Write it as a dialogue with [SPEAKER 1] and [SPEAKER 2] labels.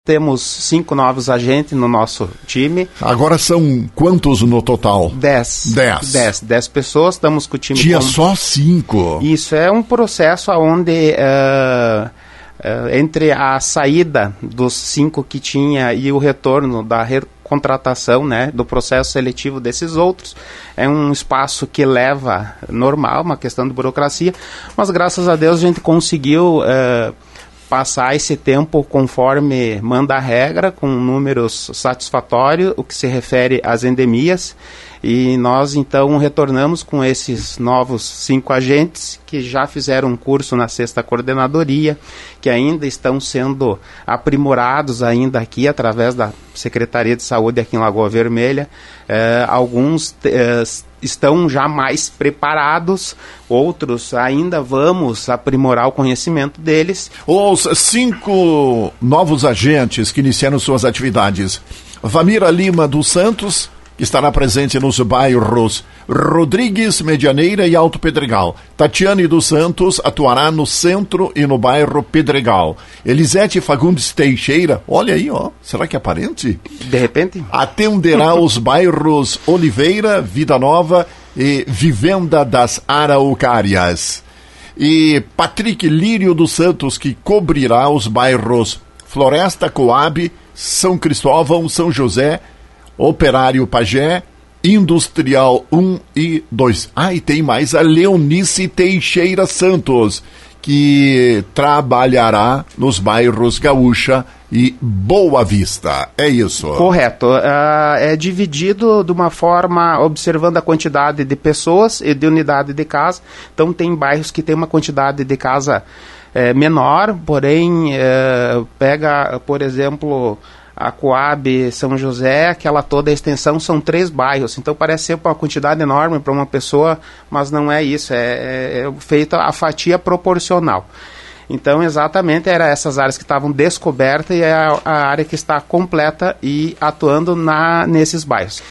[SPEAKER 1] Temos 5 novos agentes no nosso time.
[SPEAKER 2] Agora são quantos no total?
[SPEAKER 1] 10 pessoas, estamos com o time...
[SPEAKER 2] Tinha só 5?
[SPEAKER 1] Isso, é um processo onde entre a saída dos 5 que tinha e o retorno da contratação, né, do processo seletivo desses outros, é um espaço que leva normal, uma questão de burocracia, mas graças a Deus a gente conseguiu passar esse tempo conforme manda a regra, com números satisfatórios, o que se refere às endemias, e nós então retornamos com esses novos 5 agentes que já fizeram um curso na 6ª Coordenadoria, que ainda estão sendo aprimorados ainda aqui através da Secretaria de Saúde aqui em Lagoa Vermelha. Alguns estão já mais preparados, outros ainda vamos aprimorar o conhecimento deles.
[SPEAKER 2] Os 5 novos agentes que iniciaram suas atividades: Vamira Lima dos Santos, que estará presente nos bairros Rodrigues, Medianeira e Alto Pedregal. Tatiane dos Santos atuará no centro e no bairro Pedregal. Elisete Fagundes Teixeira, olha aí, ó, será que é parente?
[SPEAKER 1] De repente.
[SPEAKER 2] Atenderá os bairros Oliveira, Vida Nova e Vivenda das Araucárias. E Patrick Lírio dos Santos, que cobrirá os bairros Floresta, Coab, São Cristóvão, São José, Operário Pajé, Industrial 1 e 2. E tem mais a Leonice Teixeira Santos, que trabalhará nos bairros Gaúcha e Boa Vista. É isso?
[SPEAKER 1] Correto. É dividido de uma forma observando a quantidade de pessoas e de unidade de casa. Então tem bairros que tem uma quantidade de casa menor, porém pega, por exemplo, a Coab, São José, aquela toda a extensão são 3 bairros, então parece ser uma quantidade enorme para uma pessoa, mas não é isso, é feita a fatia proporcional. Então exatamente eram essas áreas que estavam descobertas e é a área que está completa e atuando nesses bairros.